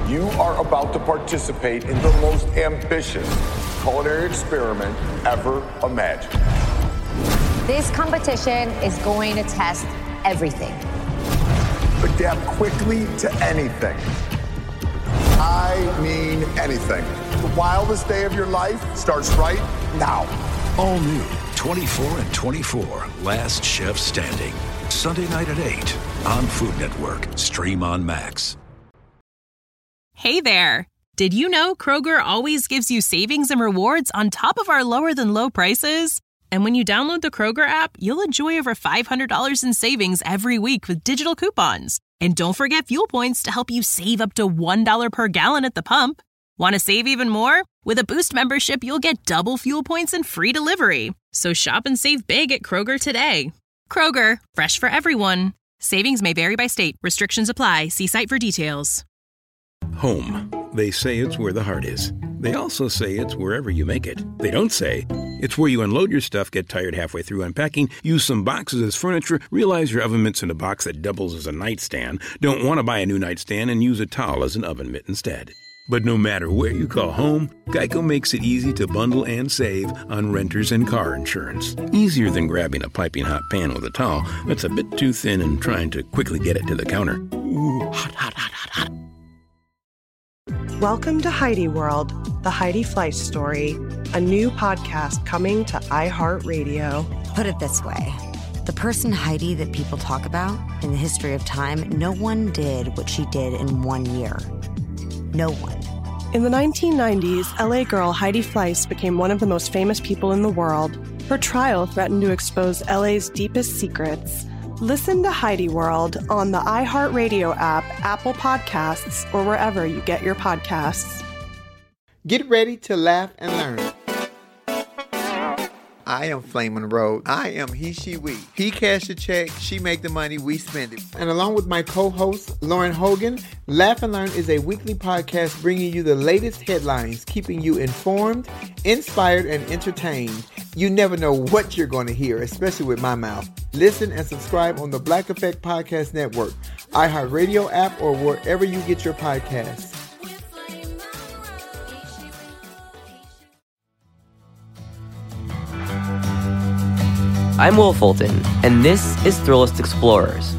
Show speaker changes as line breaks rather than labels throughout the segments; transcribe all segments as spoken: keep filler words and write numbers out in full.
You are about to participate in the most ambitious culinary experiment ever imagined.
This competition is going to test everything.
Adapt quickly to anything. I mean anything. The wildest day of your life starts right now.
All new twenty-four and twenty-four, Last Chef Standing. Sunday night at eight on Food Network. Stream on Max.
Hey there. Did you know Kroger always gives you savings and rewards on top of our lower than low prices? And when you download the Kroger app, you'll enjoy over five hundred dollars in savings every week with digital coupons. And don't forget fuel points to help you save up to one dollar per gallon at the pump. Want to save even more? With a Boost membership, you'll get double fuel points and free delivery. So shop and save big at Kroger today. Kroger, fresh for everyone. Savings may vary by state. Restrictions apply. See site for details.
Home. They say it's where the heart is. They also say it's wherever you make it. They don't say it's where you unload your stuff, get tired halfway through unpacking, use some boxes as furniture, realize your oven mitt's in a box that doubles as a nightstand, don't want to buy a new nightstand, and use a towel as an oven mitt instead. But no matter where you call home, Geico makes it easy to bundle and save on renters and car insurance. Easier than grabbing a piping hot pan with a towel that's a bit too thin and trying to quickly get it to the counter. Ooh, hot, hot, hot, hot, hot.
Welcome to Heidi World, the Heidi Fleiss story, a new podcast coming to iHeartRadio.
Put it this way. The person Heidi that people talk about in the history of time, no one did what she did in one year. No one.
In the nineteen nineties, L A girl Heidi Fleiss became one of the most famous people in the world. Her trial threatened to expose L A's deepest secrets. Listen to Heidi World on the iHeartRadio app, Apple Podcasts, or wherever you get your podcasts.
Get ready to laugh and learn. I am Flamin' Road. I am he, she, we. He cash the check, she make the money, we spend it. And along with my co-host, Lauren Hogan, Laugh and Learn is a weekly podcast bringing you the latest headlines, keeping you informed, inspired, and entertained. You never know what you're going to hear, especially with my mouth. Listen and subscribe on the Black Effect Podcast Network, iHeartRadio app, or wherever you get your podcasts.
I'm Will Fulton, and this is Thrillist Explorers.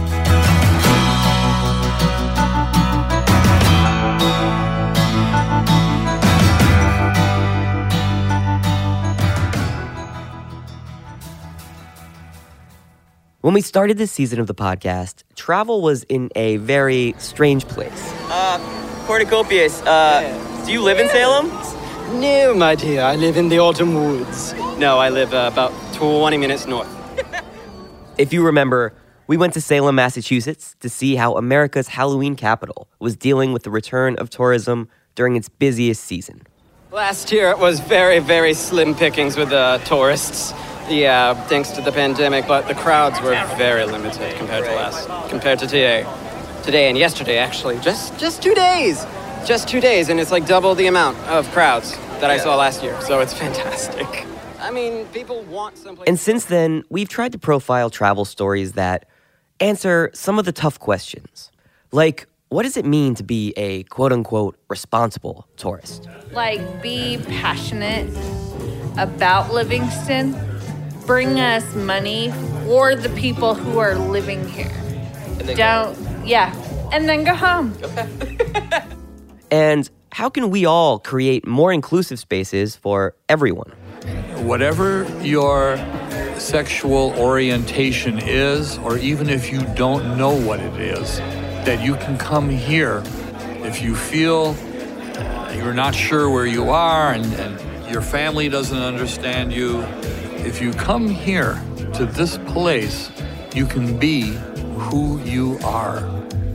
When we started this season of the podcast, travel was in a very strange place.
Uh, Cornucopias, uh, do you live in Salem?
No, my dear, I live in the autumn woods.
No, I live uh, about twenty minutes north.
If you remember, we went to Salem, Massachusetts to see how America's Halloween capital was dealing with the return of tourism during its busiest season.
Last year it was very, very slim pickings with the uh, tourists. Yeah, thanks to the pandemic, but the crowds were very limited compared to last, compared to today. Today and yesterday, actually. Just just two days. Just two days, and it's like double the amount of crowds that I saw last year, so it's fantastic. I mean, people want someplace...
And since then, we've tried to profile travel stories that answer some of the tough questions. Like, what does it mean to be a quote-unquote responsible tourist?
Like, be passionate about Livingston. Bring us money for the people who are living here. Don't, yeah, and then go home.
Okay.
And how can we all create more inclusive spaces for everyone?
Whatever your sexual orientation is, or even if you don't know what it is, that you can come here if you feel you're not sure where you are and, and your family doesn't understand you. If you come here to this place, you can be who you are.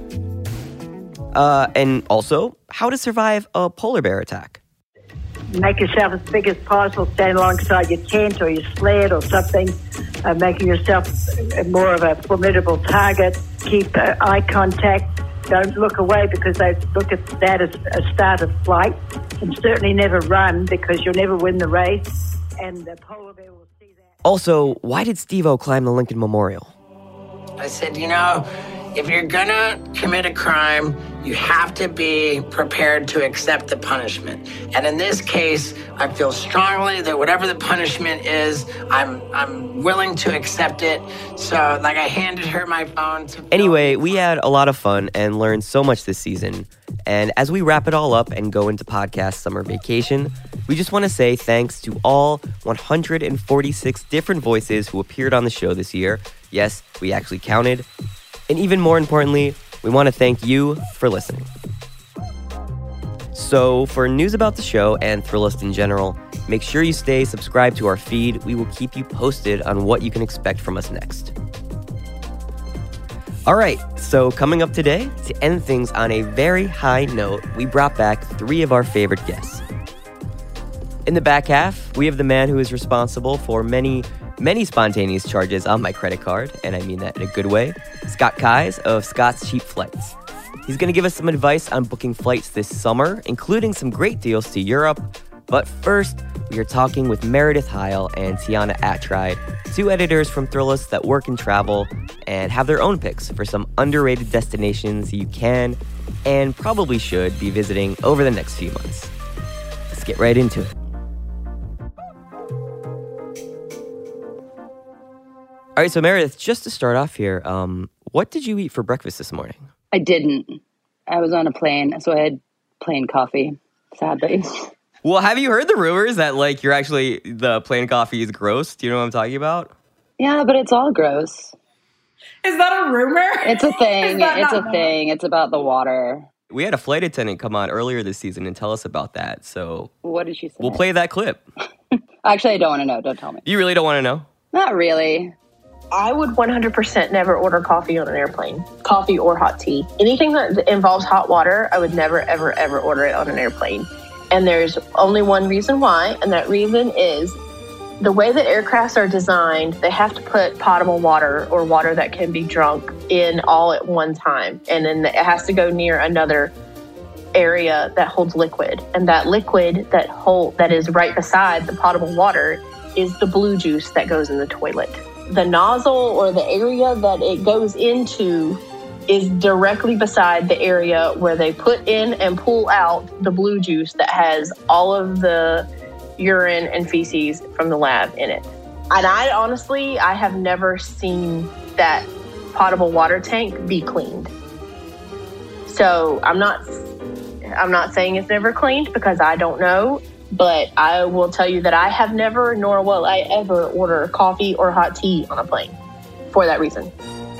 Uh, and also, how to survive a polar bear attack.
Make yourself as big as possible, stand alongside your tent or your sled or something, uh, making yourself more of a formidable target. Keep uh, eye contact. Don't look away because they look at that as a start of flight. And certainly never run because you'll never win the race. And the polar bear will see that.
Also, why did Steve-O climb the Lincoln Memorial?
I said, you know,
if you're gonna commit a crime, you have to be prepared to accept the punishment. And in this case, I feel strongly that whatever the punishment is, I'm I'm willing to accept it. So, like, I handed her my phone to...
Anyway, we had a lot of fun and learned so much this season. And as we wrap it all up and go into podcast summer vacation, we just want to say thanks to all one hundred forty-six different voices who appeared on the show this year. Yes, we actually counted. And even more importantly, we want to thank you for listening. So for news about the show and Thrillist in general, make sure you stay subscribed to our feed. We will keep you posted on what you can expect from us next. All right, so coming up today, to end things on a very high note, we brought back three of our favorite guests. In the back half, we have the man who is responsible for many, many spontaneous charges on my credit card, and I mean that in a good way, Scott Keyes of Scott's Cheap Flights. He's going to give us some advice on booking flights this summer, including some great deals to Europe. But first, we are talking with Meredith Heil and Tiana Atride, two editors from Thrillist that work in travel and have their own picks for some underrated destinations you can and probably should be visiting over the next few months. Let's get right into it. All right, so Meredith, just to start off here, um, what did you eat for breakfast this morning?
I didn't. I was on a plane, so I had plain coffee, sadly.
Well, have you heard the rumors that, like, you're actually, the plain coffee is gross? Do you know what I'm talking about?
Yeah, but it's all gross.
Is that a rumor?
It's a thing. It's a thing. It's about the water.
We had a flight attendant come on earlier this season and tell us about that, so...
What did she say?
We'll play that clip.
Actually, I don't want to know. Don't tell me.
You really don't want to know?
Not really.
I would one hundred percent never order coffee on an airplane. Coffee or hot tea. Anything that involves hot water, I would never, ever, ever order it on an airplane. And there's only one reason why, and that reason is the way that aircrafts are designed, they have to put potable water or water that can be drunk in all at one time. And then it has to go near another area that holds liquid. And that liquid that hold, that is right beside the potable water is the blue juice that goes in the toilet. The nozzle or the area that it goes into is directly beside the area where they put in and pull out the blue juice that has all of the urine and feces from the lab in it. And I honestly, I have never seen that potable water tank be cleaned. So I'm not, I'm not saying it's never cleaned because I don't know. But I will tell you that I have never, nor will I ever order coffee or hot tea on a plane for that reason.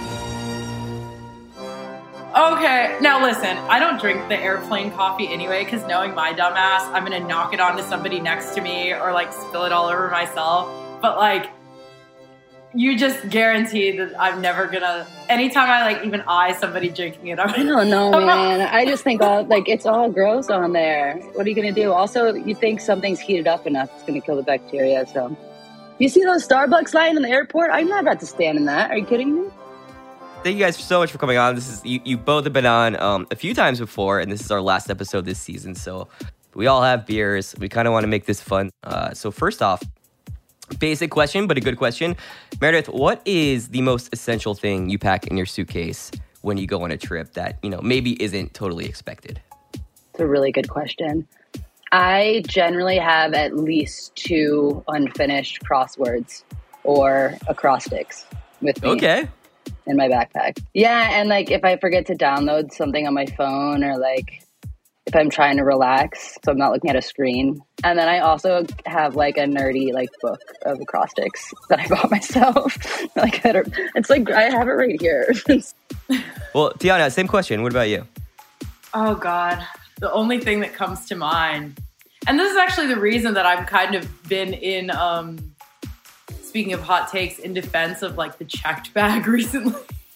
Okay, now listen, I don't drink the airplane coffee anyway, because knowing my dumbass, I'm going to knock it onto somebody next to me or, like, spill it all over myself. But, like, you just guarantee that I'm never going to, anytime I, like, even eye somebody drinking it, I'm
I don't know, man. I just think, all like, it's all gross on there. What are you going to do? Also, you think something's heated up enough, it's going to kill the bacteria, so. You see those Starbucks lines in the airport? I'm not about to stand in that. Are you kidding me?
Thank you guys so much for coming on. This is you, you both have been on um, a few times before, and this is our last episode this season, so we all have beers. We kind of want to make this fun. Uh, so first off, basic question, but a good question. Meredith, what is the most essential thing you pack in your suitcase when you go on a trip that, you know, maybe isn't totally expected?
It's a really good question. I generally have at least two unfinished crosswords or acrostics with me.
Okay.
In my backpack. Yeah, and like if I forget to download something on my phone or like if I'm trying to relax, so I'm not looking at a screen. And then I also have like a nerdy like book of acrostics that I bought myself. like I don't, it's like I have it right here.
Well, Tiana, same question. What about you?
Oh God, the only thing that comes to mind, and this is actually the reason that I've kind of been in, um, speaking of hot takes, in defense of like the checked bag recently.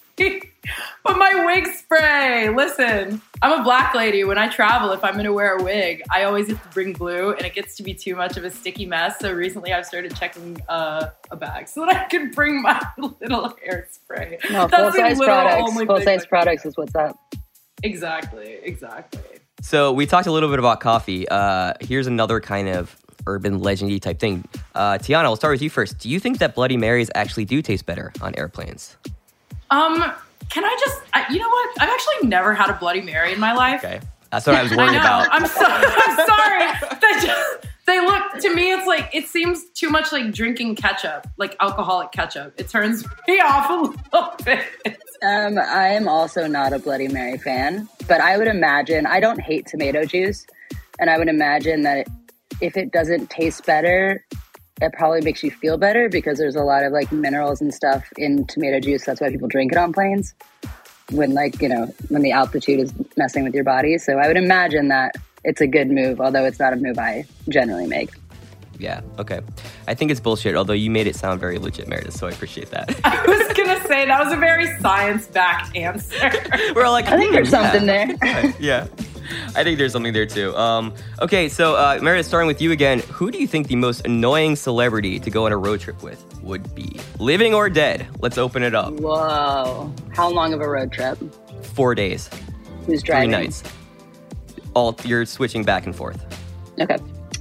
But my wig spray, listen, I'm a black lady. When I travel, if I'm going to wear a wig, I always have to bring glue, and it gets to be too much of a sticky mess. So recently I've started checking uh, a bag so that I can bring my little hairspray.
No, full-size products. Full-size products is what's up.
Exactly, exactly.
So we talked a little bit about coffee. Uh, here's another kind of urban legendy type thing. Uh, Tiana, I'll start with you first. Do you think that Bloody Marys actually do taste better on airplanes?
Um,
Can I just, I, you know what? I've actually never had a Bloody Mary in my life.
Okay. That's what I was worried
I know.
about.
I'm, so, I'm sorry. They, just, they look, to me, it's like, it seems too much like drinking ketchup, like alcoholic ketchup. It turns me off a little bit.
Um, I am also not a Bloody Mary fan, but I would imagine, I don't hate tomato juice, and I would imagine that if it doesn't taste better, it probably makes you feel better because there's a lot of like minerals and stuff in tomato juice. That's why people drink it on planes when like, you know, when the altitude is messing with your body. So I would imagine that it's a good move, although it's not a move I generally make.
Yeah, okay. I think it's bullshit, although you made it sound very legit, Meredith, so I appreciate that.
I was going to say, that was a very science-backed answer.
We're all like,
I think there's
yeah.
something there.
Yeah, I think there's something there too. Um, okay, so uh, Meredith, starting with you again, who do you think the most annoying celebrity to go on a road trip with would be? Living or dead? Let's open it up.
Whoa. How long of a road trip?
Four days.
Who's driving?
Three nights. All you're switching back and forth.
Okay.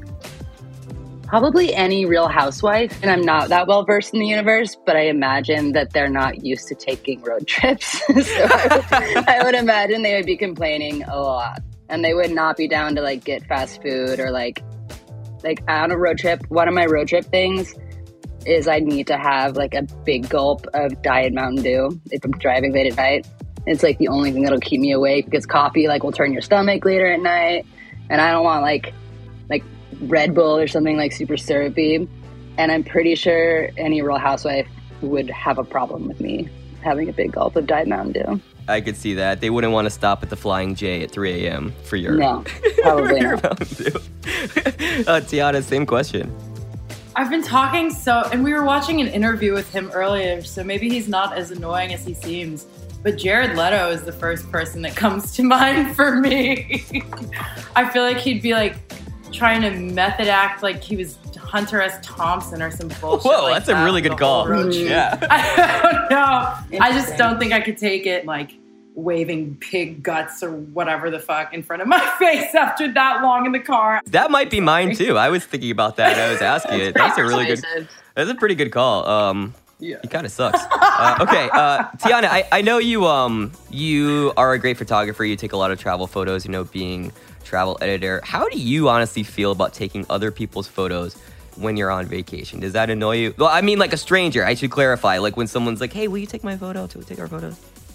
Probably any Real Housewife, and I'm not that well versed in the universe, but I imagine that they're not used to taking road trips. So I would, I would imagine they would be complaining a lot, and they would not be down to like get fast food or like, like on a road trip. One of my road trip things is I need to have like a big gulp of Diet Mountain Dew if I'm driving late at night. It's like the only thing that'll keep me awake because coffee like will turn your stomach later at night, and I don't want like like. Red Bull or something like super syrupy, and I'm pretty sure any Real Housewife would have a problem with me having a big gulp of Diet Mountain Dew.
I could see that. They wouldn't want to stop at the Flying J at three a.m. for your,
no, probably
your
not.
Mountain Dew. uh, Tiana, same question.
I've been talking so, and we were watching an interview with him earlier, so maybe he's not as annoying as he seems. But Jared Leto is the first person that comes to mind for me. I feel like he'd be like trying to method act like he was Hunter S. Thompson or some bullshit.
Whoa,
like
that's
that
a really good call.
Mm.
Yeah.
I don't know. I just don't think I could take it like waving pig guts or whatever the fuck in front of my face after that long in the car.
That might be mine too. I was thinking about that. I was asking it. That's a really good. That's a pretty good call. Um,
yeah.
He kind of sucks. uh, okay, uh, Tiana, I, I know you. Um, you are a great photographer. You take a lot of travel photos. You know, being travel editor. How do you honestly feel about taking other people's photos when you're on vacation? Does that annoy you? Well, I mean, like a stranger. I should clarify. Like when someone's like, "Hey, will you take my photo? To take our photos?"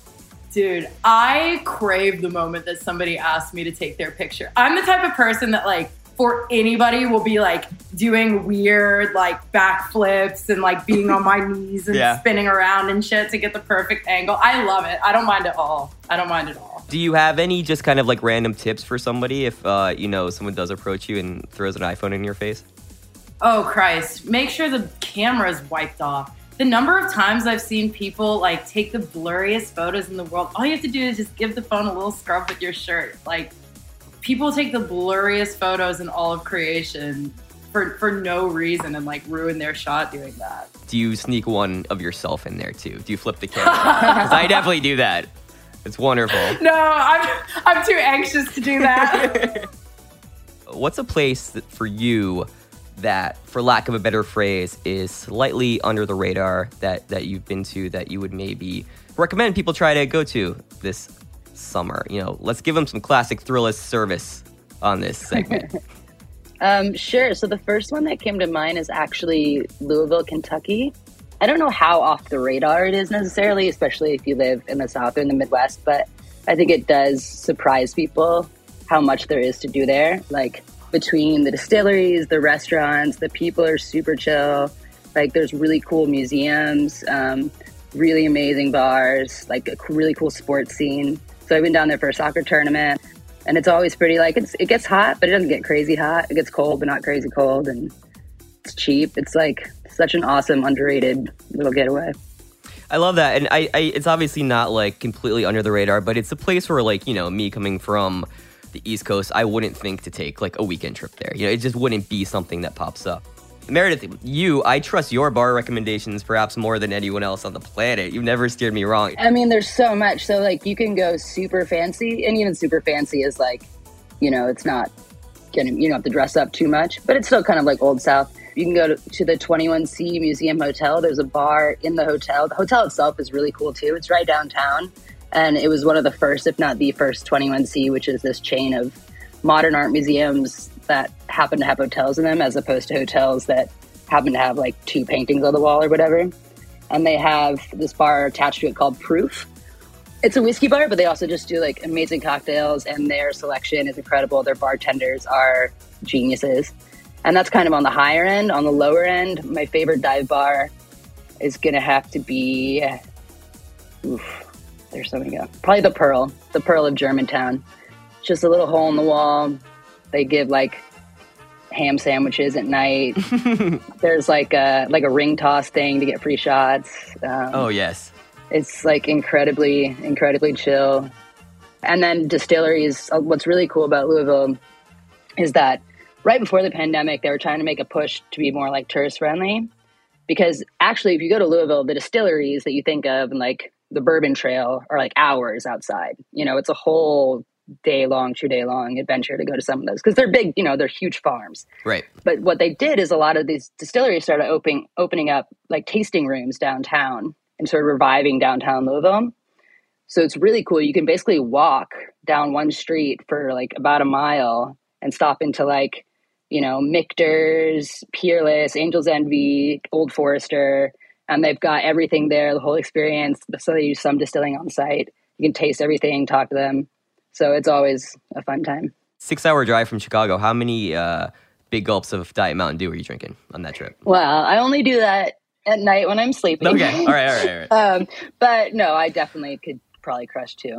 Dude, I crave the moment that somebody asks me to take their picture. I'm the type of person that like for anybody will be like doing weird like backflips and like being on my knees and
yeah.
spinning around and shit to get the perfect angle. I love it. I don't mind at all. I don't mind at all.
Do you have any just kind of like random tips for somebody if, uh, you know, someone does approach you and throws an iPhone in your face?
Oh, Christ. Make sure the camera is wiped off. The number of times I've seen people like take the blurriest photos in the world, all you have to do is just give the phone a little scrub with your shirt. Like, people take the blurriest photos in all of creation for, for no reason and like ruin their shot doing that.
Do you sneak one of yourself in there too? Do you flip the camera? Because I definitely do that. It's wonderful.
No, I'm I'm too anxious to do that.
What's a place that for you that, for lack of a better phrase, is slightly under the radar that, that you've been to that you would maybe recommend people try to go to this summer? You know, let's give them some classic Thrillist service on this segment.
um, sure. So the first one that came to mind is actually Louisville, Kentucky. I don't know how off the radar it is necessarily, especially if you live in the South or in the Midwest, but I think it does surprise people how much there is to do there. Like between the distilleries, the restaurants, the people are super chill. Like there's really cool museums, um, really amazing bars, like a really cool sports scene. So I've been down there for a soccer tournament, and it's always pretty like, it's, it gets hot, but it doesn't get crazy hot. It gets cold, but not crazy cold, and it's cheap. It's like such an awesome, underrated little getaway.
I love that. And I, I, it's obviously not like completely under the radar, but it's a place where like, you know, me coming from the East Coast, I wouldn't think to take like a weekend trip there. You know, it just wouldn't be something that pops up. Meredith, you, I trust your bar recommendations perhaps more than anyone else on the planet. You've never steered me wrong.
I mean, there's so much. So like you can go super fancy, and even super fancy is like, you know, it's not gonna, you don't have to dress up too much, but it's still kind of like Old South. You can go to, to the twenty-one C Museum Hotel. There's a bar in the hotel. The hotel itself is really cool too. It's right downtown. And it was one of the first, if not the first, twenty-one C, which is this chain of modern art museums that happen to have hotels in them, as opposed to hotels that happen to have like two paintings on the wall or whatever. And they have this bar attached to it called Proof. It's a whiskey bar, but they also just do like amazing cocktails, and their selection is incredible. Their bartenders are geniuses. And that's kind of on the higher end. On the lower end, my favorite dive bar is going to have to be, oof, there's so many go. Probably the Pearl, the Pearl of Germantown. It's just a little hole in the wall. They give like ham sandwiches at night. There's like a, like a ring toss thing to get free shots. Um,
oh, yes.
It's like incredibly, incredibly chill. And then distilleries, what's really cool about Louisville is that right before the pandemic, they were trying to make a push to be more like tourist friendly. Because actually, if you go to Louisville, the distilleries that you think of and like the Bourbon Trail are like hours outside. You know, it's a whole day long, two day long adventure to go to some of those because they're big, you know, they're huge farms.
Right.
But what they did is a lot of these distilleries started opening, opening up like tasting rooms downtown and sort of reviving downtown Louisville. So it's really cool. You can basically walk down one street for like about a mile and stop into like, you know, Michter's, Peerless, Angel's Envy, Old Forester, and they've got everything there, the whole experience. So they use some distilling on site. You can taste everything, talk to them. So it's always a fun time.
Six-hour drive from Chicago. How many uh, big gulps of Diet Mountain Dew were you drinking on that trip?
Well, I only do that at night when I'm sleeping.
Okay, all right, all right, all right.
um, but no, I definitely could probably crush two.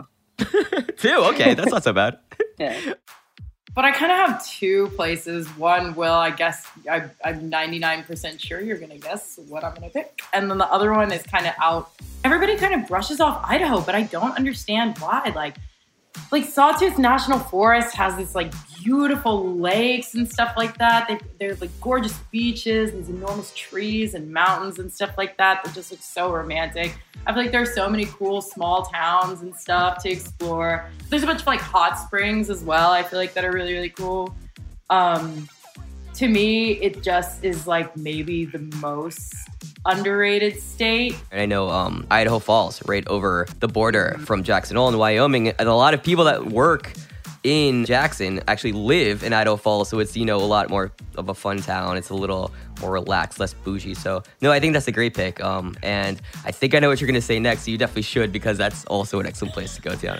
Two? Okay, that's not so bad.
Yeah.
But I kind of have two places. One, Will, I guess I, I'm ninety-nine percent sure you're going to guess what I'm going to pick. And then the other one is kind of out. Everybody kind of brushes off Idaho, but I don't understand why. Like, like Sawtooth National Forest has this like beautiful lakes and stuff like that. They, they're like gorgeous beaches, these enormous trees and mountains and stuff like that that just look so romantic. I feel like there's so many cool small towns and stuff to explore. There's a bunch of like hot springs as well. I feel like that are really, really cool. Um, to me, it just is like maybe the most underrated state.
And I know um, Idaho Falls, right over the border from Jackson Hole in Wyoming, and a lot of people that work in Jackson actually live in Idaho Falls, so it's, you know, a lot more of a fun town. It's a little more relaxed, less bougie. So, no, I think that's a great pick. Um, and I think I know what you're going to say next, so you definitely should, because that's also an excellent place to go, Tiana.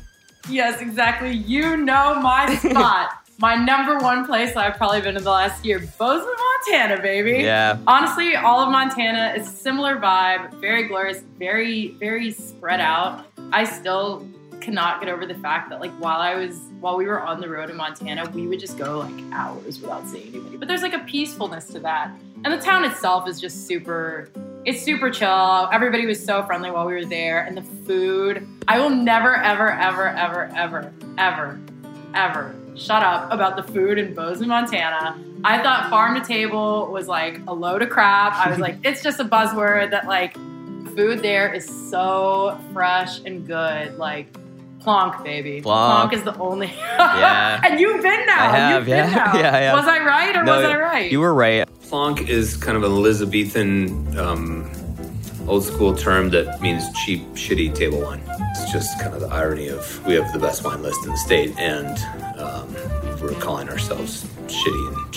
Yes, exactly. You know my spot. My number one place I've probably been in the last year, Bozeman, Montana, baby.
Yeah.
Honestly, all of Montana is a similar vibe, very glorious, very, very spread out. I still cannot get over the fact that like while I was, while we were on the road in Montana, we would just go like hours without seeing anybody. But there's like a peacefulness to that. And the town itself is just super, it's super chill. Everybody was so friendly while we were there. And the food, I will never, ever, ever, ever, ever, ever, ever shut up about the food in Bozeman, Montana. I thought farm to table was like a load of crap. I was like, it's just a buzzword that like food there is so fresh and good. Like Plonk, baby.
Plonk.
Plonk is the only.
Yeah.
And you've been now.
I have,
you've been
yeah.
now.
yeah, I have.
Was I right or
no,
was I right?
You were right.
Plonk is kind of an Elizabethan, um, old school term that means cheap, shitty table wine. It's just kind of the irony of we have the best wine list in the state, and um, we're calling ourselves shitty and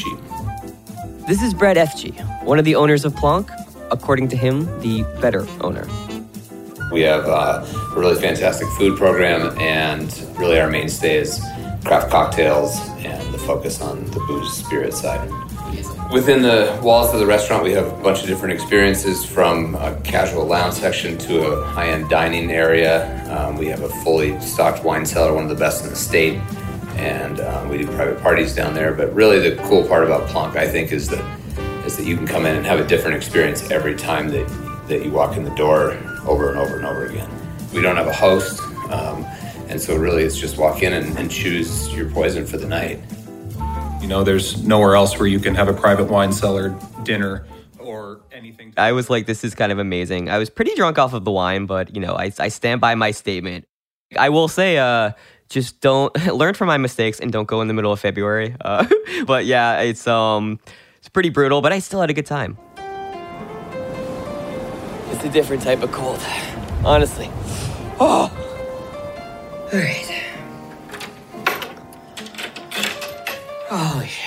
cheap.
This is Brad F G, one of the owners of Plonk. According to him, the better owner.
We have uh, a really fantastic food program, and really our mainstay is craft cocktails and the focus on the booze spirit side. Within the walls of the restaurant, we have a bunch of different experiences, from a casual lounge section to a high-end dining area. Um, we have a fully stocked wine cellar, one of the best in the state, and um, we do private parties down there. But really the cool part about Plonk, I think, is that is that you can come in and have a different experience every time that, that you walk in the door, over and over and over again. We don't have a host, um, and so really it's just walk in and, and choose your poison for the night.
You know, there's nowhere else where you can have a private wine cellar dinner or anything.
I was like, this is kind of amazing. I was pretty drunk off of the wine, but, you know, I, I stand by my statement. I will say, uh, just don't learn from my mistakes and don't go in the middle of February. Uh, but yeah, it's um It's pretty brutal, but I still had a good time.
It's a different type of cold, honestly. Oh! All right. Holy shit.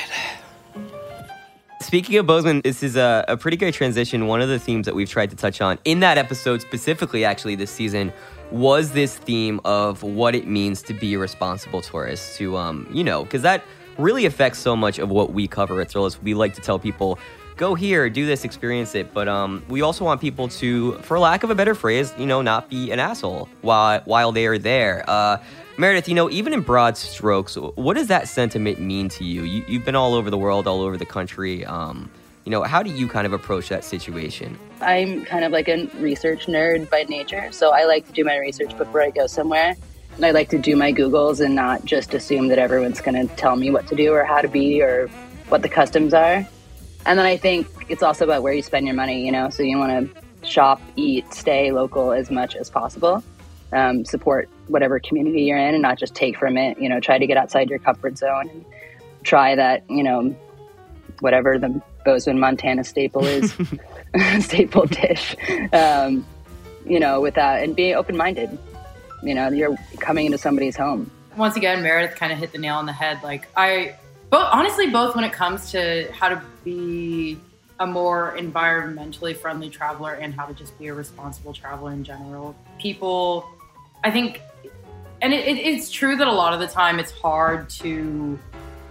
Speaking of Bozeman, this is a, a pretty great transition. One of the themes that we've tried to touch on in that episode specifically, actually, this season, was this theme of what it means to be a responsible tourist. To, um, you know, because that really affects so much of what we cover at Thrillist. We like to tell people, go here, do this, experience it. But um, we also want people to, for lack of a better phrase, you know, not be an asshole while while they are there. Uh, Meredith, you know, even in broad strokes, what does that sentiment mean to you? you you've been all over the world, all over the country. Um, you know, how do you kind of approach that situation?
I'm kind of like a research nerd by nature, so I like to do my research before I go somewhere. And I like to do my Googles and not just assume that everyone's going to tell me what to do or how to be or what the customs are. And then I think it's also about where you spend your money, you know, so you want to shop, eat, stay local as much as possible. Um, support whatever community you're in and not just take from it, you know, try to get outside your comfort zone and try that, you know, whatever the Bozeman, Montana staple is, staple dish, um, you know, with that and be open-minded. You know, you're coming into somebody's home.
Once again, Meredith kind of hit the nail on the head. Like I, both, honestly, both when it comes to how to be a more environmentally friendly traveler and how to just be a responsible traveler in general. People, I think, and it, it, it's true that a lot of the time it's hard to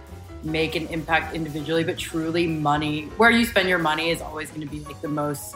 make an impact individually, but truly money, where you spend your money is always going to be like the most,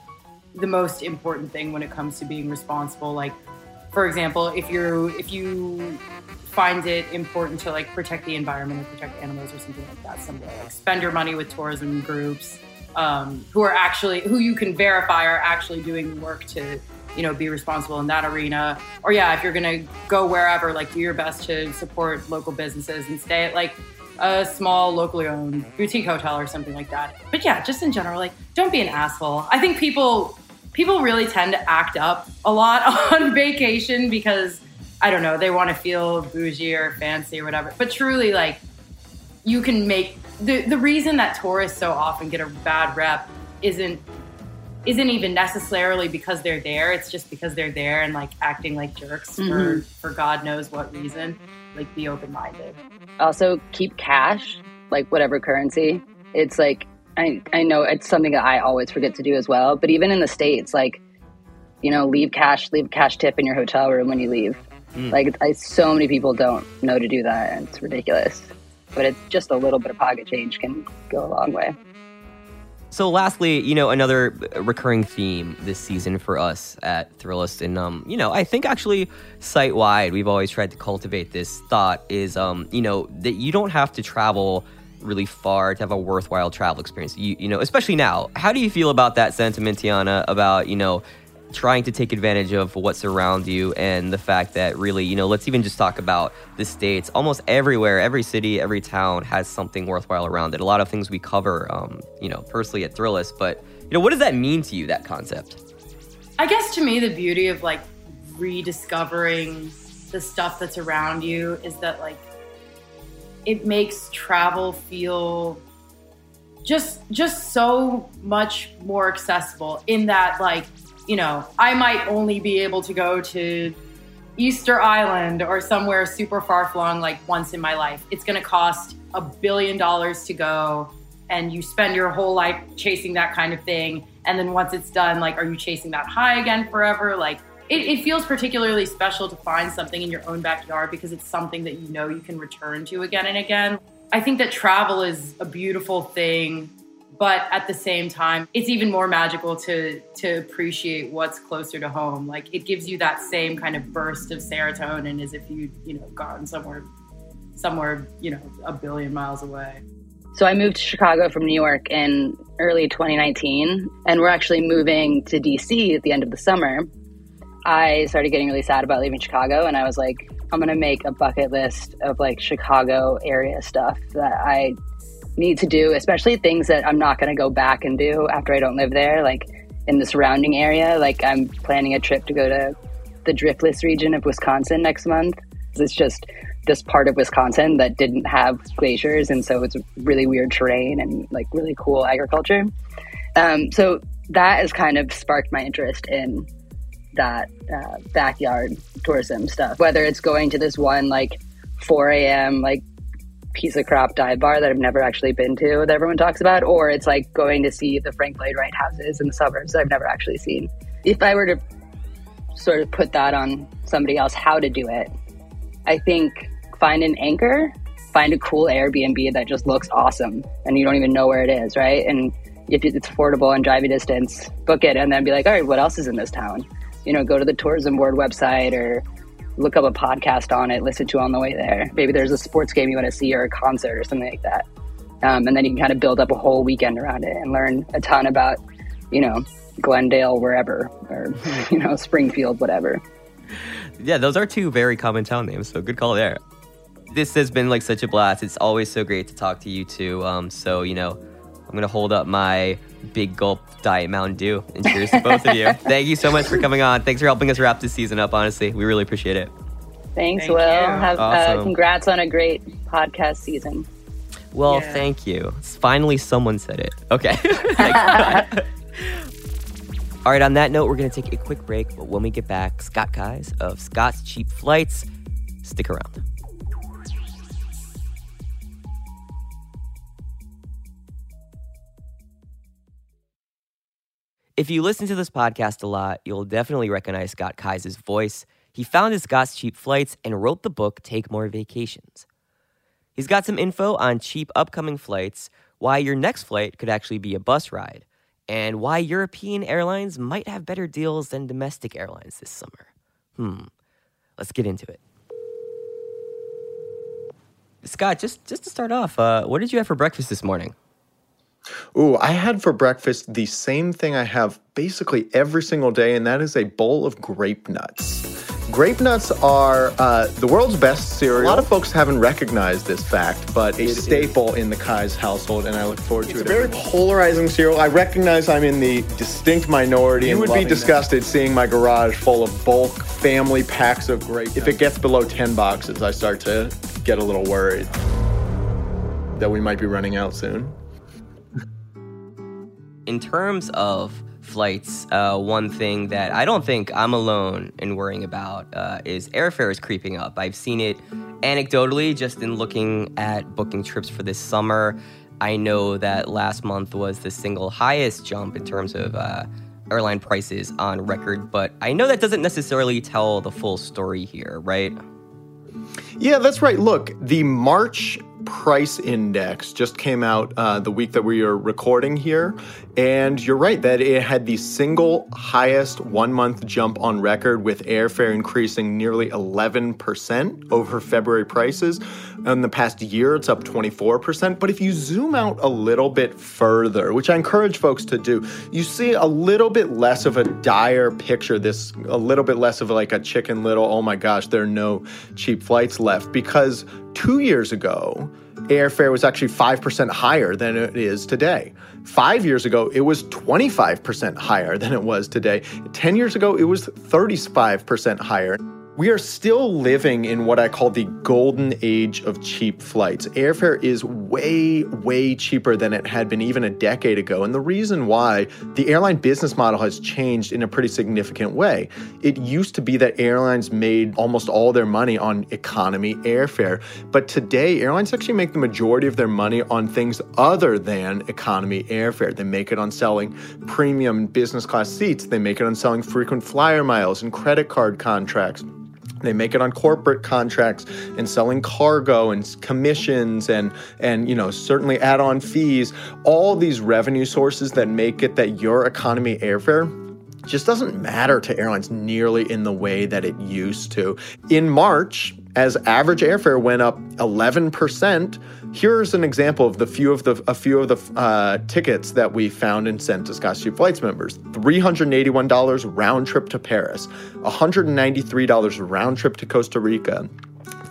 the most important thing when it comes to being responsible. Like, for example, if you're, if you find it important to like protect the environment or protect animals or something like that somewhere, like spend your money with tourism groups um, who are actually, who you can verify are actually doing work to, you know, be responsible in that arena. Or yeah, if you're going to go wherever, like do your best to support local businesses and stay at like a small locally owned boutique hotel or something like that. But yeah, just in general, like don't be an asshole. I think people, people really tend to act up a lot on vacation because I don't know, they want to feel bougie or fancy or whatever. But truly, like, you can make the the reason that tourists so often get a bad rep isn't isn't even necessarily because they're there. It's just because they're there and like acting like jerks mm-hmm. for for God knows what reason. Like, be open-minded.
Also, keep cash, like whatever currency. It's like I I know it's something that I always forget to do as well. But even in the States, like, you know, leave cash, leave cash tip in your hotel room when you leave. Mm. Like, I, so many people don't know to do that, and it's ridiculous. But it's just a little bit of pocket change can go a long way.
So lastly, you know, another recurring theme this season for us at Thrillist, and, um, you know, I think actually site-wide, we've always tried to cultivate this thought is, um, you know, that you don't have to travel really far to have a worthwhile travel experience. You, you know, especially now. How do you feel about that sentiment, Tiana, about, you know, trying to take advantage of what's around you and the fact that really, you know, let's even just talk about the States. Almost everywhere, every city, every town has something worthwhile around it. A lot of things we cover, um, you know, personally at Thrillist. But, you know, what does that mean to you, that concept?
I guess to me, the beauty of, like, rediscovering the stuff that's around you is that, like, it makes travel feel just just so much more accessible in that, like, you know, I might only be able to go to Easter Island or somewhere super far-flung like once in my life. It's going to cost a billion dollars to go, and you spend your whole life chasing that kind of thing. And then once it's done, like, are you chasing that high again forever? Like, it, it feels particularly special to find something in your own backyard because it's something that you know you can return to again and again. I think that travel is a beautiful thing. But at the same time, it's even more magical to to appreciate what's closer to home. Like, it gives you that same kind of burst of serotonin as if you, you know, gone somewhere, somewhere, you know, a billion miles away.
So I moved to Chicago from New York in early twenty nineteen, and we're actually moving to D C at the end of the summer. I started getting really sad about leaving Chicago, and I was like, I'm going to make a bucket list of, like, Chicago area stuff that I need to do, especially things that I'm not going to go back and do after I don't live there, like in the surrounding area. Like, I'm planning a trip to go to the Driftless region of Wisconsin next month. It's just this part of Wisconsin that didn't have glaciers, and so it's really weird terrain and like really cool agriculture. Um, so that has kind of sparked my interest in that uh, backyard tourism stuff, whether it's going to this one like four a.m. like piece of crap dive bar that I've never actually been to that everyone talks about, or it's like going to see the Frank Lloyd Wright houses in the suburbs that I've never actually seen. If I were to sort of put that on somebody else, how to do it, I think find an anchor, find a cool Airbnb that just looks awesome and you don't even know where it is, right? And if it's affordable and driving distance, book it and then be like, all right, what else is in this town? You know, go to the tourism board website or look up a podcast on it, listen to on the way there. Maybe there's a sports game you want to see or a concert or something like that. Um, and then you can kind of build up a whole weekend around it and learn a ton about, you know, Glendale, wherever, or, you know, Springfield, whatever.
Yeah, those are two very common town names, so good call there. This has been like such a blast. It's always so great to talk to you two. Um, so, you know, I'm going to hold up my big gulp diet Mountain Dew and cheers to both of you. Thank you so much for coming on. Thanks for helping us wrap this season up, honestly. We really appreciate it.
Thanks,
Thank
Will.
you.
Have,
Awesome.
uh, congrats on a great podcast season.
Well,
Yeah.
thank you. Finally, someone said it. Okay. Thanks. All right, on that note, we're going to take a quick break. But when we get back, Scott Keyes of Scott's Cheap Flights. Stick around. If you listen to this podcast a lot, you'll definitely recognize Scott Keyes' voice. He founded Scott's Cheap Flights and wrote the book Take More Vacations. He's got some info on cheap upcoming flights, why your next flight could actually be a bus ride, and why European airlines might have better deals than domestic airlines this summer. Hmm, let's get into it. Scott, just, just to start off, uh, what did you have for breakfast this morning?
Ooh, I had for breakfast the same thing I have basically every single day, and that is a bowl of grape nuts. Grape nuts are uh, the world's best cereal. A lot of folks haven't recognized this fact, but a staple in the Keyes household, and I look forward to it. It's a very polarizing cereal. I recognize I'm in the distinct minority. You would be disgusted seeing my garage full of bulk family packs of grape nuts. If it gets below ten boxes, I start to get a little worried that we might be running out soon.
In terms of flights, uh, one thing that I don't think I'm alone in worrying about uh, is airfare is creeping up. I've seen it anecdotally just in looking at booking trips for this summer. I know that last month was the single highest jump in terms of uh, airline prices on record, but I know that doesn't necessarily tell the full story here, right?
Yeah, that's right. Look, the March price index just came out uh, the week that we are recording here. And you're right that it had the single highest one-month jump on record, with airfare increasing nearly eleven percent over February prices. In the past year, it's up twenty-four percent. But if you zoom out a little bit further, which I encourage folks to do, you see a little bit less of a dire picture, this a little bit less of like a Chicken Little, oh my gosh, there are no cheap flights left. Because two years ago, airfare was actually five percent higher than it is today. Five years ago, it was twenty-five percent higher than it was today. Ten years ago, it was thirty-five percent higher. We are still living in what I call the golden age of cheap flights. Airfare is way, way cheaper than it had been even a decade ago. And the reason why, the airline business model has changed in a pretty significant way. It used to be that airlines made almost all their money on economy airfare. But today, airlines actually make the majority of their money on things other than economy airfare. They make it on selling premium business class seats. They make it on selling frequent flyer miles and credit card contracts. They make it on corporate contracts and selling cargo and commissions and, and you know, certainly add-on fees. All these revenue sources that make it that your economy airfare just doesn't matter to airlines nearly in the way that it used to. In March, as average airfare went up eleven percent, here's an example of the few of the a few of the uh, tickets that we found and sent to Scott's Cheap Flights members. three hundred eighty-one dollars round trip to Paris, one hundred ninety-three dollars round trip to Costa Rica,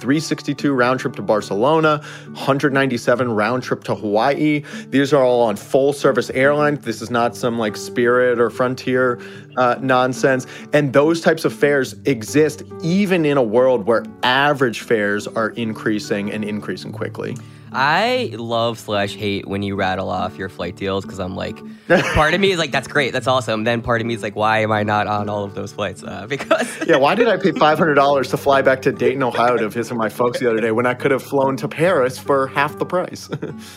three hundred sixty-two round trip to Barcelona, one hundred ninety-seven round trip to Hawaii. These are all on full service airlines. This is not some like Spirit or Frontier uh, nonsense. And those types of fares exist even in a world where average fares are increasing and increasing quickly.
I love slash hate when you rattle off your flight deals because I'm like, part of me is like, that's great, that's awesome. Then part of me is like, why am I not on all of those flights? Uh, because
yeah, why did I pay five hundred dollars to fly back to Dayton, Ohio to visit my folks the other day when I could have flown to Paris for half the price?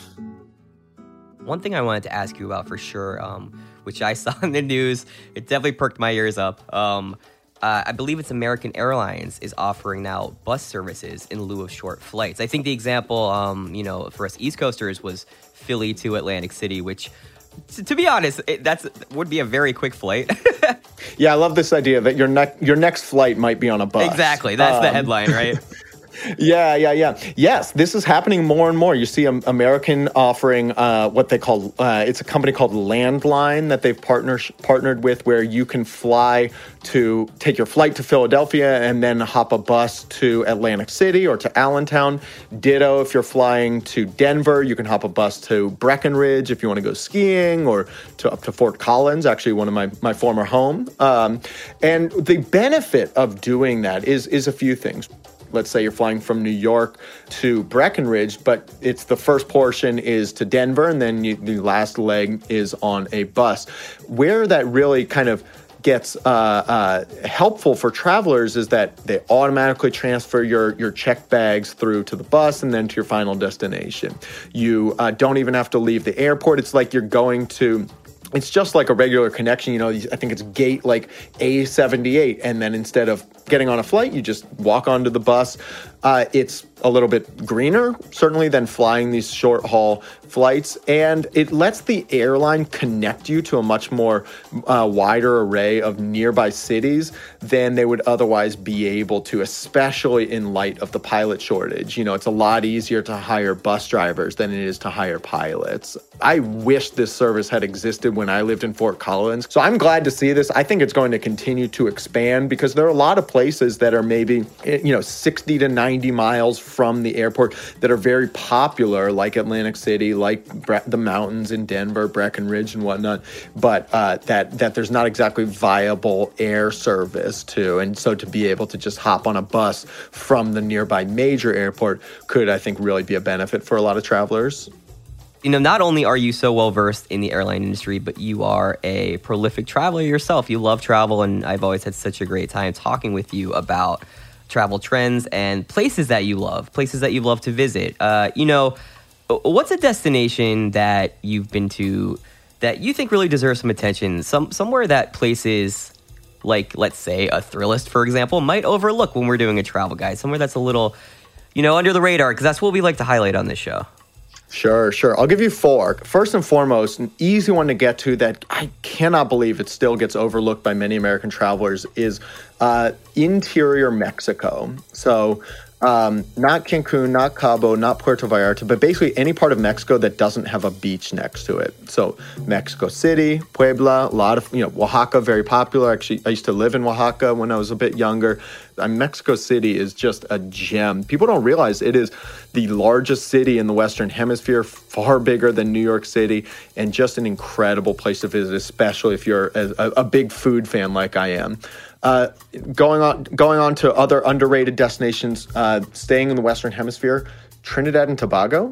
One thing I wanted to ask you about for sure, um, which I saw in the news, it definitely perked my ears up. Um, Uh, I believe it's American Airlines is offering now bus services in lieu of short flights. I think the example, um, you know, for us East Coasters was Philly to Atlantic City, which, t- to be honest, it, that's would be a very quick flight.
Yeah, I love this idea that your ne- your next flight might be on a bus.
Exactly, that's um, the headline, right?
Yeah, yeah, yeah. Yes, this is happening more and more. You see um, American offering uh, what they call, uh, it's a company called Landline that they've partner- partnered with where you can fly to, take your flight to Philadelphia and then hop a bus to Atlantic City or to Allentown. Ditto, if you're flying to Denver, you can hop a bus to Breckenridge if you want to go skiing or to up to Fort Collins, actually one of my, my former home. Um, and the benefit of doing that is is a few things. Let's say you're flying from New York to Breckenridge, but it's the first portion is to Denver, and then you, the last leg is on a bus. Where that really kind of gets uh, uh, helpful for travelers is that they automatically transfer your, your checked bags through to the bus and then to your final destination. You uh, don't even have to leave the airport. It's like you're going to... It's just like a regular connection, you know, I think it's gate like A seventy-eight. And then instead of getting on a flight, you just walk onto the bus. Uh, it's a little bit greener, certainly, than flying these short haul flights. And it lets the airline connect you to a much more uh, wider array of nearby cities than they would otherwise be able to, especially in light of the pilot shortage. You know, it's a lot easier to hire bus drivers than it is to hire pilots. I wish this service had existed when I lived in Fort Collins. So I'm glad to see this. I think it's going to continue to expand because there are a lot of places that are maybe, you know, sixty to ninety miles from the airport that are very popular, like Atlantic City, like Bre- the mountains in Denver, Breckenridge and whatnot, but uh, that, that there's not exactly viable air service to. And so to be able to just hop on a bus from the nearby major airport could, I think, really be a benefit for a lot of travelers.
You know, not only are you so well-versed in the airline industry, but you are a prolific traveler yourself. You love travel, and I've always had such a great time talking with you about travel trends and places that you love, places that you love to visit. Uh, you know, what's a destination that you've been to that you think really deserves some attention? Some somewhere that places like, let's say, a Thrillist, for example, might overlook when we're doing a travel guide. Somewhere that's a little, you know, under the radar, because that's what we like to highlight on this show.
Sure, sure. I'll give you four. First and foremost, an easy one to get to that I cannot believe it still gets overlooked by many American travelers is uh, interior Mexico. So um, not Cancun, not Cabo, not Puerto Vallarta, but basically any part of Mexico that doesn't have a beach next to it. So Mexico City, Puebla, a lot of, you know, Oaxaca, very popular. Actually, I used to live in Oaxaca when I was a bit younger. Uh, Mexico City is just a gem. People don't realize it is the largest city in the Western Hemisphere, far bigger than New York City, and just an incredible place to visit, especially if you're a, a big food fan like I am. Uh, going on, going on to other underrated destinations, uh, staying in the Western Hemisphere, Trinidad and Tobago.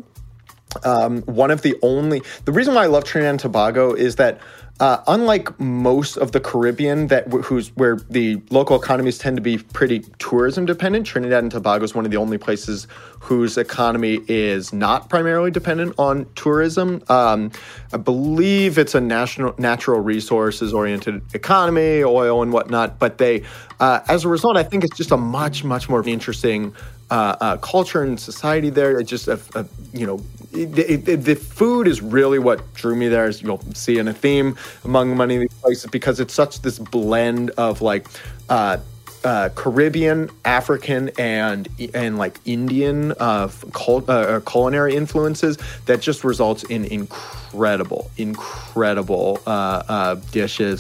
Um, one of the only, the reason why I love Trinidad and Tobago is that Uh, unlike most of the Caribbean, that who's where the local economies tend to be pretty tourism dependent, Trinidad and Tobago is one of the only places whose economy is not primarily dependent on tourism. Um, I believe it's a national natural resources oriented economy, oil and whatnot. But they, uh, as a result, I think it's just a much much more interesting uh, uh, culture and society there. It's just a, a you know. It, it, the food is really what drew me there, as you'll see in a theme among many of these places, because it's such this blend of like uh, uh, Caribbean, African, and and like Indian uh, cul- uh, culinary influences that just results in incredible, incredible uh, uh, dishes.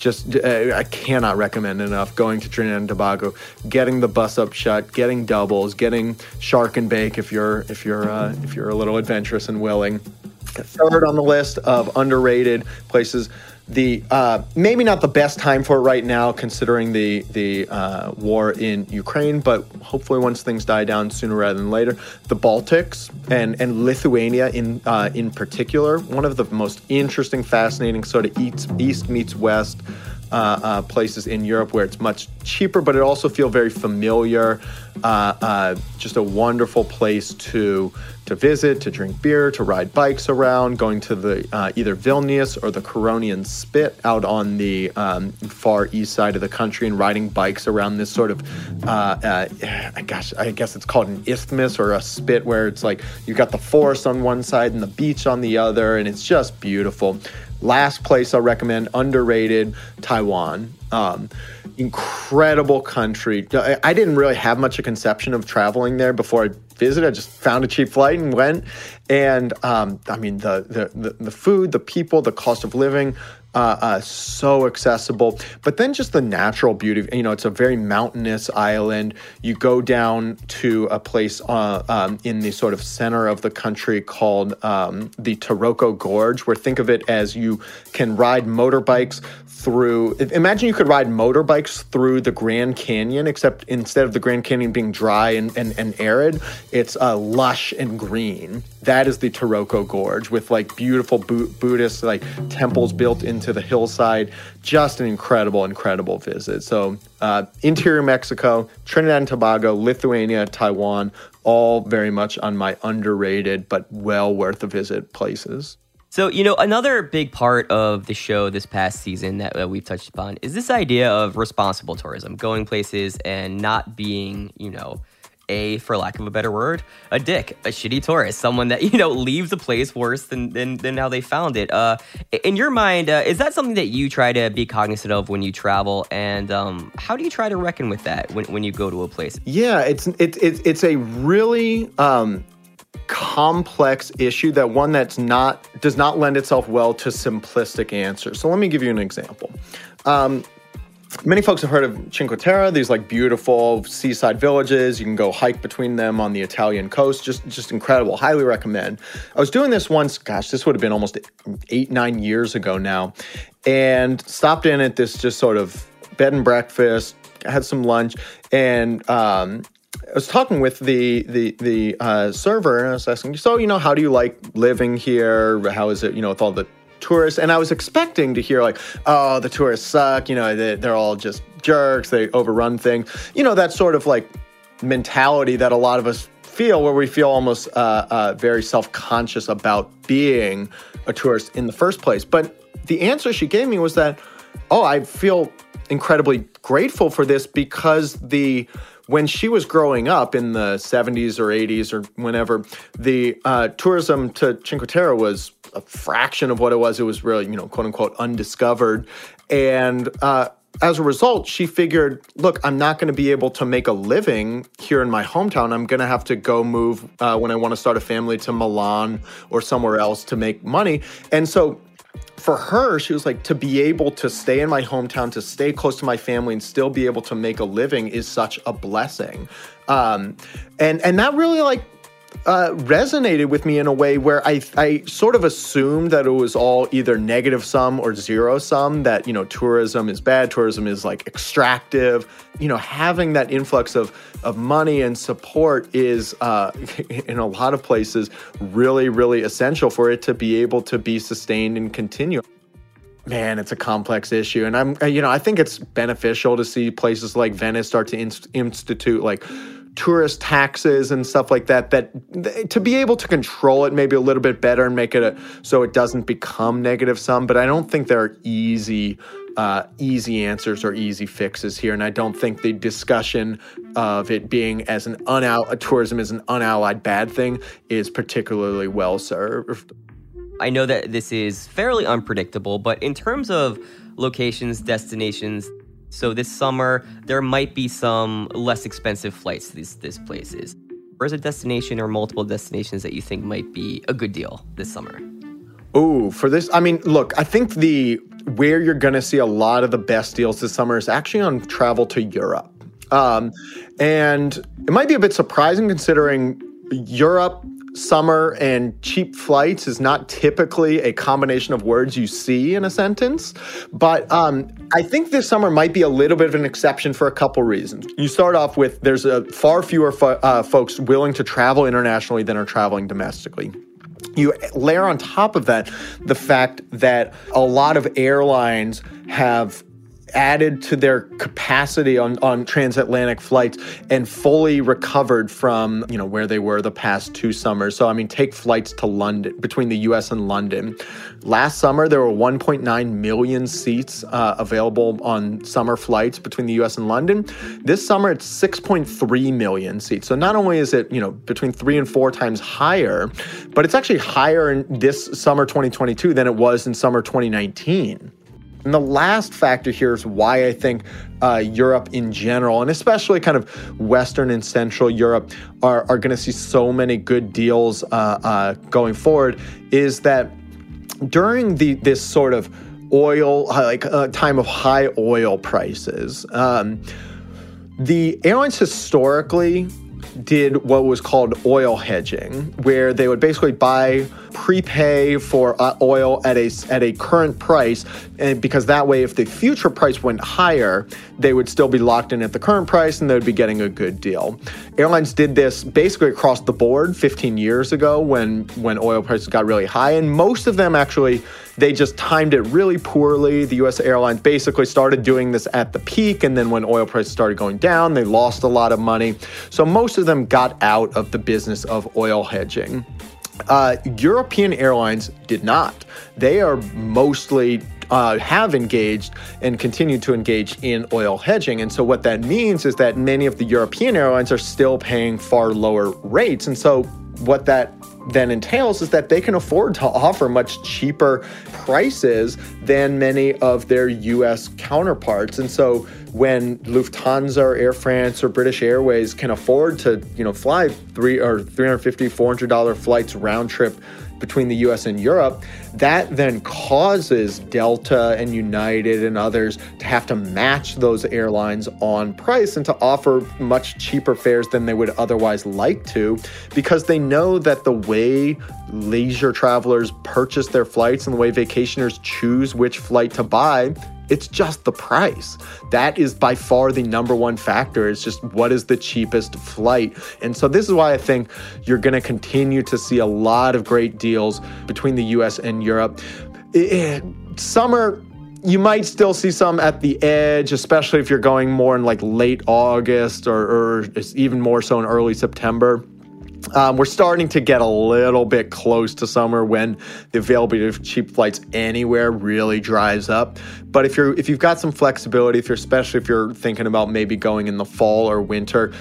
just uh, I cannot recommend enough going to Trinidad and Tobago, getting the bus up shut, getting doubles, getting shark and bake if you're if you're uh, if you're a little adventurous and willing. Third on the list of underrated places. The uh, maybe not the best time for it right now, considering the the uh, war in Ukraine, but hopefully once things die down sooner rather than later, the Baltics and and Lithuania in uh, in particular, one of the most interesting, fascinating sort of east, east meets west uh, uh, places in Europe where it's much cheaper, but it also feels very familiar. Uh, uh, just a wonderful place to to visit, to drink beer, to ride bikes around, going to the uh, either Vilnius or the Curonian Spit out on the um, far east side of the country and riding bikes around this sort of, uh, uh, gosh, I guess it's called an isthmus or a spit where it's like you've got the forest on one side and the beach on the other, and it's just beautiful. Last place I'll recommend, underrated, Taiwan. Um, incredible country. I didn't really have much a conception of traveling there before I visited. I just found a cheap flight and went. And um, I mean, the, the the the food, the people, the cost of living, uh, uh, so accessible. But then just the natural beauty. You know, it's a very mountainous island. You go down to a place uh, um, in the sort of center of the country called um, the Taroko Gorge, where think of it as you can ride motorbikes through, imagine you could ride motorbikes through the Grand Canyon, except instead of the Grand Canyon being dry and, and, and arid, it's uh, lush and green. That is the Taroko Gorge with like beautiful Bu- Buddhist like temples built into the hillside. Just an incredible, incredible visit. So uh, interior Mexico, Trinidad and Tobago, Lithuania, Taiwan, all very much on my underrated but well worth a visit places.
So, you know, another big part of the show this past season that uh, we've touched upon is this idea of responsible tourism, going places and not being, you know, a, for lack of a better word, a dick, a shitty tourist, someone that, you know, leaves a place worse than than, than how they found it. Uh, in your mind, uh, is that something that you try to be cognizant of when you travel? And um, how do you try to reckon with that when, when you go to a place?
Yeah, it's it, it, it's a really... Um complex issue, that one that's not does not lend itself well to simplistic answers. So let me give you an example. Um, many folks have heard of Cinque Terre, these like beautiful seaside villages. You can go hike between them on the Italian coast. Just, just incredible. Highly recommend. I was doing this once, gosh, this would have been almost eight, nine years ago now, and stopped in at this just sort of bed and breakfast, had some lunch, and um, I was talking with the the the uh, server, and I was asking, so, you know, how do you like living here? How is it, you know, with all the tourists? And I was expecting to hear like, oh, the tourists suck. You know, they, they're all just jerks. They overrun things. You know, that sort of like mentality that a lot of us feel, where we feel almost uh, uh, very self-conscious about being a tourist in the first place. But the answer she gave me was that, oh, I feel incredibly grateful for this because the when she was growing up in the seventies or eighties or whenever, the uh, tourism to Cinque Terre was a fraction of what it was. It was really, you know, quote unquote, undiscovered. And uh, as a result, she figured, look, I'm not going to be able to make a living here in my hometown. I'm going to have to go move uh, when I want to start a family to Milan or somewhere else to make money. And so for her, she was like, to be able to stay in my hometown, to stay close to my family and still be able to make a living is such a blessing. Um, and, and that really like uh, resonated with me in a way where I, I sort of assumed that it was all either negative sum or zero sum, that, you know, tourism is bad, tourism is like extractive. You know, having that influx of, of money and support is, uh, in a lot of places, really, really essential for it to be able to be sustained and continue. Man, it's a complex issue. And I'm, you know, I think it's beneficial to see places like Venice start to inst- institute like tourist taxes and stuff like that, that to be able to control it maybe a little bit better and make it a, so it doesn't become negative sum. But I don't think there are easy Uh, easy answers or easy fixes here. And I don't think the discussion of it being as an unall- tourism is an unallied bad thing is particularly well served.
I know that this is fairly unpredictable, but in terms of locations, destinations, so this summer, there might be some less expensive flights to these, these places. Where's a destination or multiple destinations that you think might be a good deal this summer?
Oh, for this, I mean, look, I think the where you're going to see a lot of the best deals this summer is actually on travel to Europe. Um, and it might be a bit surprising considering Europe, summer, and cheap flights is not typically a combination of words you see in a sentence. But um, I think this summer might be a little bit of an exception for a couple reasons. You start off with there's a far fewer fo- uh, folks willing to travel internationally than are traveling domestically. You layer on top of that the fact that a lot of airlines have added to their capacity on, on transatlantic flights and fully recovered from, you know, where they were the past two summers. So, I mean, take flights to London, between the U S and London. Last summer, there were one point nine million seats uh, available on summer flights between the U S and London. This summer, it's six point three million seats. So not only is it, you know, between three and four times higher, but it's actually higher in this summer twenty twenty-two than it was in summer twenty nineteen. And the last factor here is why I think uh, Europe in general, and especially kind of Western and Central Europe, are, are going to see so many good deals uh, uh, going forward, is that during the this sort of oil, like uh, time of high oil prices, um, the airlines historically did what was called oil hedging, where they would basically buy, prepay for uh, oil at a at a current price, and because that way, if the future price went higher, they would still be locked in at the current price, and they would be getting a good deal. Airlines did this basically across the board fifteen years ago when when oil prices got really high, and most of them actually, they just timed it really poorly. The U S airlines basically started doing this at the peak, and then when oil prices started going down, they lost a lot of money. So most of them got out of the business of oil hedging. Uh, European airlines did not. They are mostly uh, have engaged and continue to engage in oil hedging. And so what that means is that many of the European airlines are still paying far lower rates. And so what that then entails is that they can afford to offer much cheaper prices than many of their U S counterparts. And so when Lufthansa or Air France or British Airways can afford to, you know, fly three or three hundred fifty dollars, four hundred dollars flights round trip between the U S and Europe, that then causes Delta and United and others to have to match those airlines on price and to offer much cheaper fares than they would otherwise like to, because they know that the way leisure travelers purchase their flights and the way vacationers choose which flight to buy, it's just the price. That is by far the number one factor. It's just what is the cheapest flight. And so this is why I think you're going to continue to see a lot of great deals between the U S and Europe. It, summer, you might still see some at the edge, especially if you're going more in like late August or, or even more so in early September. Um, we're starting to get a little bit close to summer when the availability of cheap flights anywhere really dries up. But if you're if you've got some flexibility, if you're especially if you're thinking about maybe going in the fall or winter,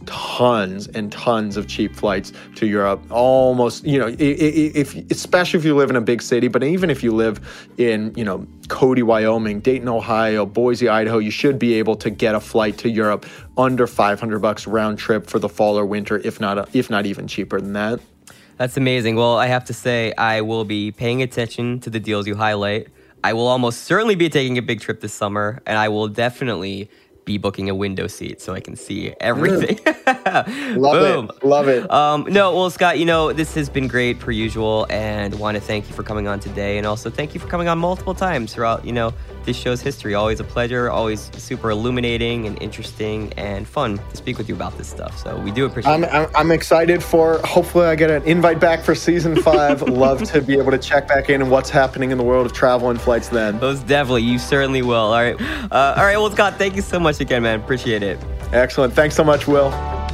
tons and tons of cheap flights to Europe. Almost, you know, if especially if you live in a big city, but even if you live in, you know, Cody, Wyoming, Dayton, Ohio, Boise, Idaho, you should be able to get a flight to Europe under five hundred bucks round trip for the fall or winter, if not if not even cheaper than that.
That's amazing. Well, I have to say, I will be paying attention to the deals you highlight. I will almost certainly be taking a big trip this summer, and I will definitely be booking a window seat so I can see everything.
Mm. Love
Boom.
it. Love it.
Um, no, well, Scott, you know, this has been great per usual, and want to thank you for coming on today, and also thank you for coming on multiple times throughout, you know, this show's history. Always a pleasure, always super illuminating and interesting and fun to speak with you about this stuff. So we do appreciate
I'm,
it.
I'm, I'm excited for, hopefully I get an invite back for season five. Love to be able to check back in and what's happening in the world of travel and flights then.
Most definitely. You certainly will. All right. Uh, all right. Well, Scott, thank you so much again, man. Appreciate it.
Excellent. Thanks so much, Will.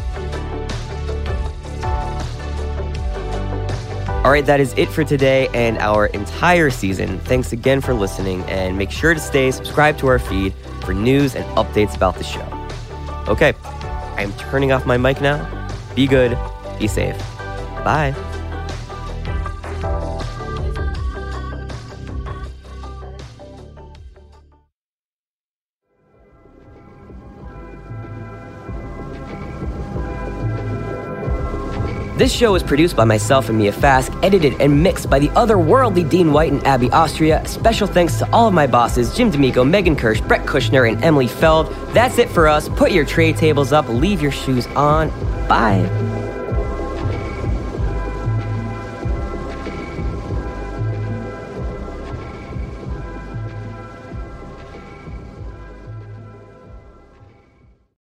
All right, that is it for today and our entire season. Thanks again for listening, and make sure to stay subscribed to our feed for news and updates about the show. Okay, I am turning off my mic now. Be good, be safe. Bye. This show is produced by myself and Mia Fask, edited and mixed by the otherworldly Dean White and Abby Austria. Special thanks to all of my bosses, Jim D'Amico, Megan Kirsch, Brett Kushner, and Emily Feld. That's it for us. Put your tray tables up, leave your shoes on. Bye.